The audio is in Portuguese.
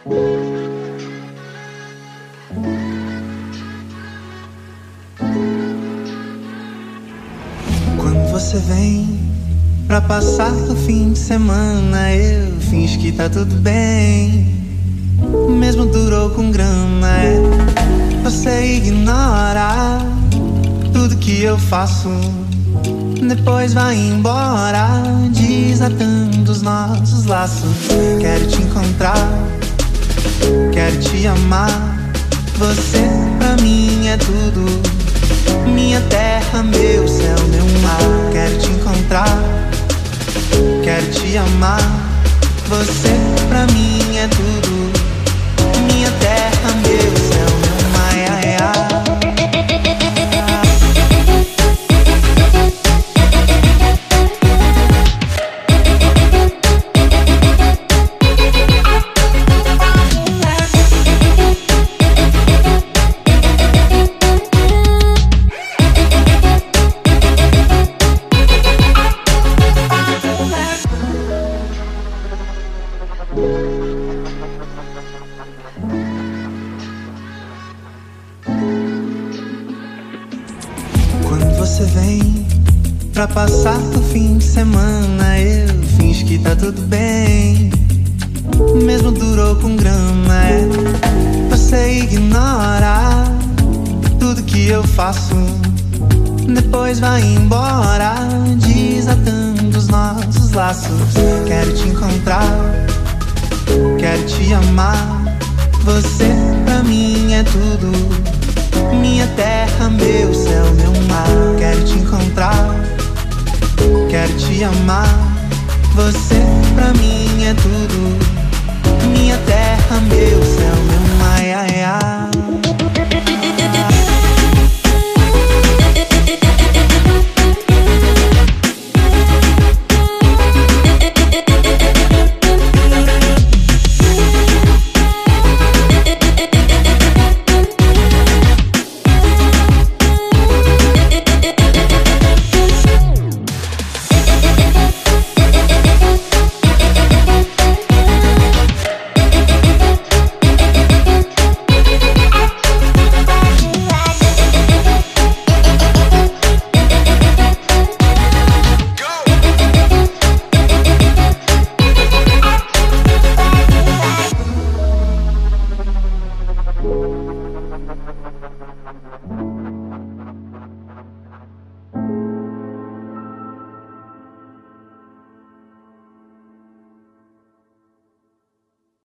Quando você vem pra passar o fim de semana, eu finjo que tá tudo bem, mesmo durou com grana. Você ignora tudo que eu faço, depois vai embora, desatando os nossos laços. Quero te encontrar, quero te amar. Você pra mim é tudo, minha terra, meu céu, meu mar. Quero te encontrar, quero te amar. Você pra mim é tudo, minha terra, meu céu, meu mar. Quando você vem pra passar o fim de semana, eu finjo que tá tudo bem, mesmo durou com grana. Você ignora tudo que eu faço, depois vai embora, desatando os nossos laços. Quero te encontrar, quero te amar. Você pra mim é tudo, minha terra, meu céu, meu mar. Quero te encontrar, quero te amar. Você pra mim é